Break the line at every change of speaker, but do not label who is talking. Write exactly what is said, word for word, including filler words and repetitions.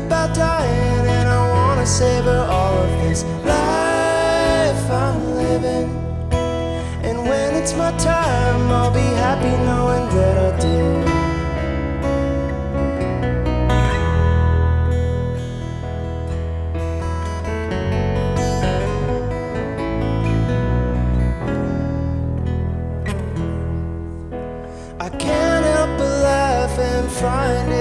about dying, and I wanna savor all of this life I'm living. And when it's my time, I'll be happy knowing